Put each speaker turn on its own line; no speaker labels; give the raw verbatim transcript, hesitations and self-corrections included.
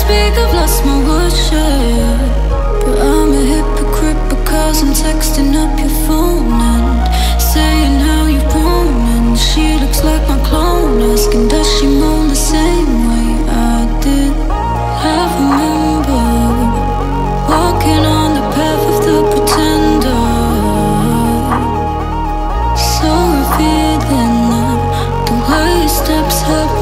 speak, I've lost my words, yeah. But I'm a hypocrite because I'm texting up your phone and saying how you want. And she looks like my clone, asking does she moan the same way I did. I remember walking on the path of the pretender, so revealing now, the way your steps help